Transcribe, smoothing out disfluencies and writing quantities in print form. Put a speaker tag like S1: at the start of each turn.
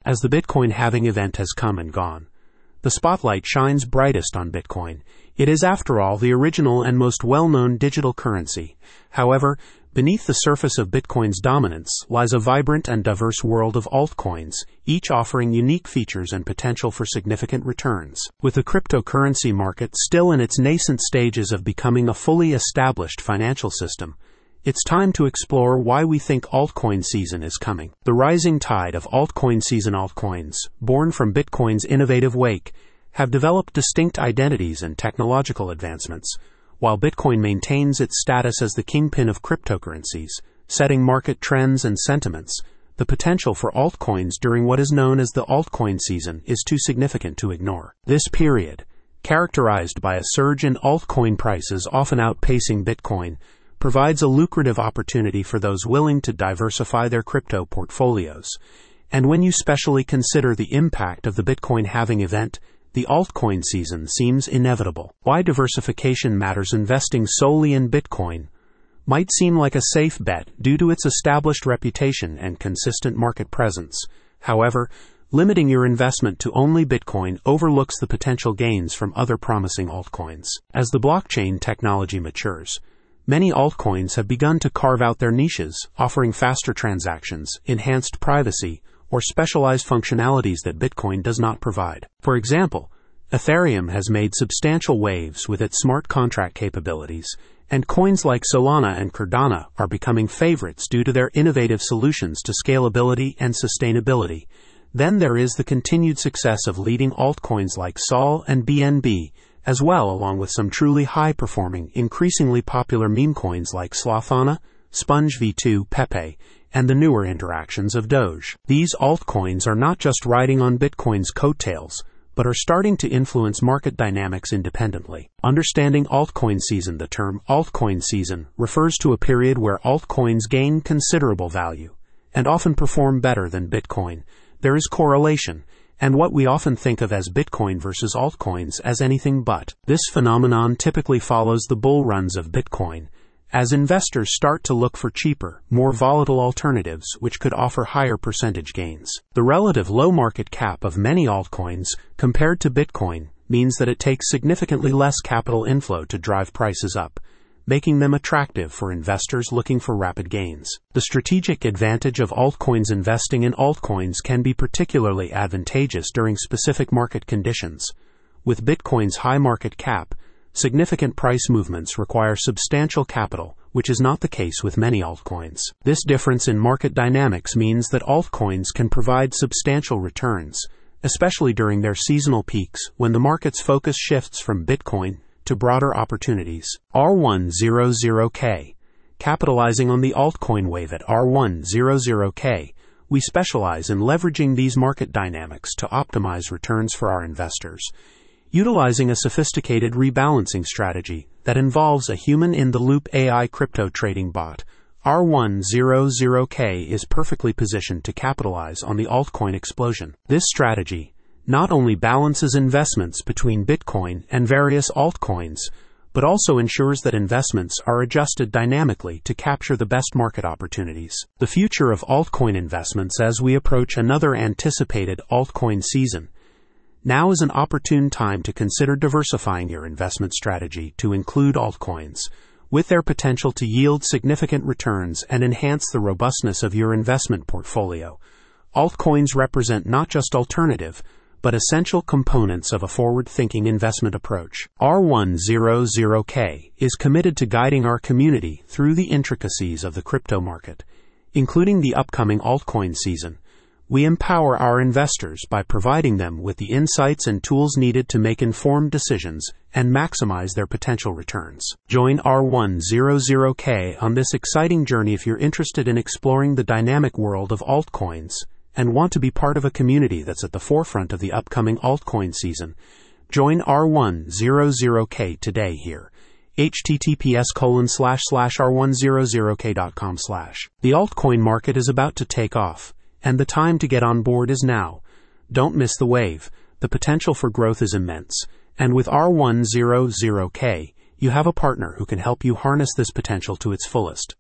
S1: as the Bitcoin halving event has come and gone. The spotlight shines brightest on Bitcoin. It is, after all, the original and most well-known digital currency. However, beneath the surface of Bitcoin's dominance lies a vibrant and diverse world of altcoins, each offering unique features and potential for significant returns. With the cryptocurrency market still in its nascent stages of becoming a fully established financial system, it's time to explore why we think altcoin season is coming. The rising tide of altcoin season altcoins, born from Bitcoin's innovative wake, have developed distinct identities and technological advancements, while Bitcoin maintains its status as the kingpin of cryptocurrencies, setting market trends and sentiments. The potential for altcoins during what is known as the altcoin season is too significant to ignore. This period, characterized by a surge in altcoin prices often outpacing Bitcoin, provides a lucrative opportunity for those willing to diversify their crypto portfolios. And when you specially consider the impact of the Bitcoin halving event, the altcoin season seems inevitable. Why diversification matters. Investing solely in Bitcoin might seem like a safe bet due to its established reputation and consistent market presence. However, limiting your investment to only Bitcoin overlooks the potential gains from other promising altcoins. As the blockchain technology matures, many altcoins have begun to carve out their niches, offering faster transactions, enhanced privacy, or specialized functionalities that Bitcoin does not provide. For example, Ethereum has made substantial waves with its smart contract capabilities, and coins like Solana and Cardano are becoming favorites due to their innovative solutions to scalability and sustainability. Then there is the continued success of leading altcoins like Sol and BNB, as well, along with some truly high-performing, increasingly popular meme coins like Slothana, Sponge V2, Pepe, and the newer interactions of Doge. These altcoins are not just riding on Bitcoin's coattails, but are starting to influence market dynamics independently. Understanding altcoin season. The term altcoin season refers to a period where altcoins gain considerable value and often perform better than Bitcoin. There is correlation, and what we often think of as Bitcoin versus altcoins as anything but. This phenomenon typically follows the bull runs of Bitcoin, as investors start to look for cheaper, more volatile alternatives which could offer higher percentage gains. The relative low market cap of many altcoins compared to Bitcoin means that it takes significantly less capital inflow to drive prices up, making them attractive for investors looking for rapid gains. The strategic advantage of altcoins. Investing in altcoins can be particularly advantageous during specific market conditions. With Bitcoin's high market cap, significant price movements require substantial capital, which is not the case with many altcoins. This difference in market dynamics means that altcoins can provide substantial returns, especially during their seasonal peaks when the market's focus shifts from Bitcoin to broader opportunities. R100K. Capitalizing on the altcoin wave. At R100K, we specialize in leveraging these market dynamics to optimize returns for our investors, utilizing a sophisticated rebalancing strategy that involves a human-in-the-loop AI crypto trading bot. R100K is perfectly positioned to capitalize on the altcoin explosion. This strategy not only balances investments between Bitcoin and various altcoins, but also ensures that investments are adjusted dynamically to capture the best market opportunities. The future of altcoin investments. As we approach another anticipated altcoin season, now is an opportune time to consider diversifying your investment strategy to include altcoins, with their potential to yield significant returns and enhance the robustness of your investment portfolio. Altcoins represent not just alternative, but essential components of a forward-thinking investment approach. R100K is committed to guiding our community through the intricacies of the crypto market, including the upcoming altcoin season. We empower our investors by providing them with the insights and tools needed to make informed decisions and maximize their potential returns. Join R100K on this exciting journey if you're interested in exploring the dynamic world of altcoins and want to be part of a community that's at the forefront of the upcoming altcoin season. Join R100K today here. https://r100k.com/. The altcoin market is about to take off, and the time to get on board is now. Don't miss the wave. The potential for growth is immense, and with R100K, you have a partner who can help you harness this potential to its fullest.